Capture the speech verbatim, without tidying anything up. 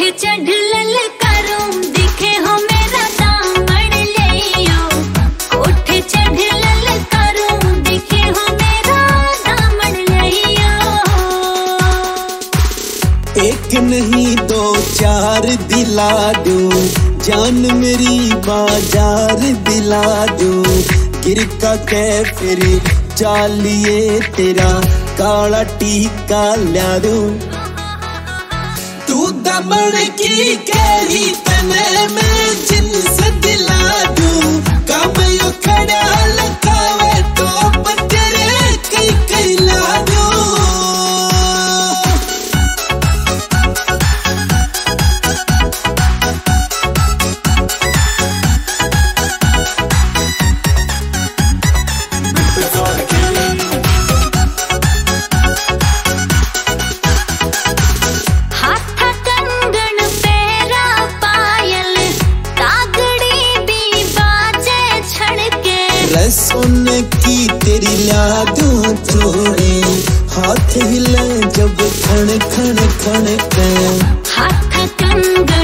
चढ़ ललकारूं दिखे हो मेरा दामन लियो, कोठे चढ़ ललकारूं दिखे हो मेरा दामन लियो। एक नहीं दो चार दिला दूं, जान मेरी बाजार दिला दूं, गिरका के फिर चालिए तेरा काला टीका ल्या दूं। तू दमन की कही तने मैं जिन्स दिला दूं, कम यो खड़ा लखावे तो पत्थरे कई कई ला दूं। सुन की तेरी ला दूं चूड़ी, हाथ हिले जब खण खण खण के हाथ कंगन